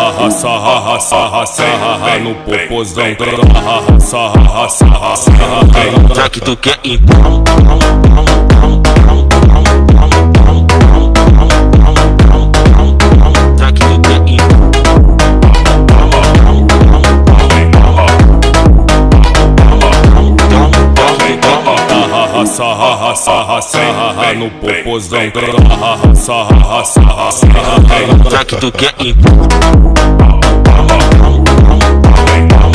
sarra, sarra, sarra no popozão. Sarra, sarra, sarra. Já que tu quer então. Já que tu quer então. Sarra, sarra, sarra no popozão. Sarra, sarra, sarra. Já que tu quer então.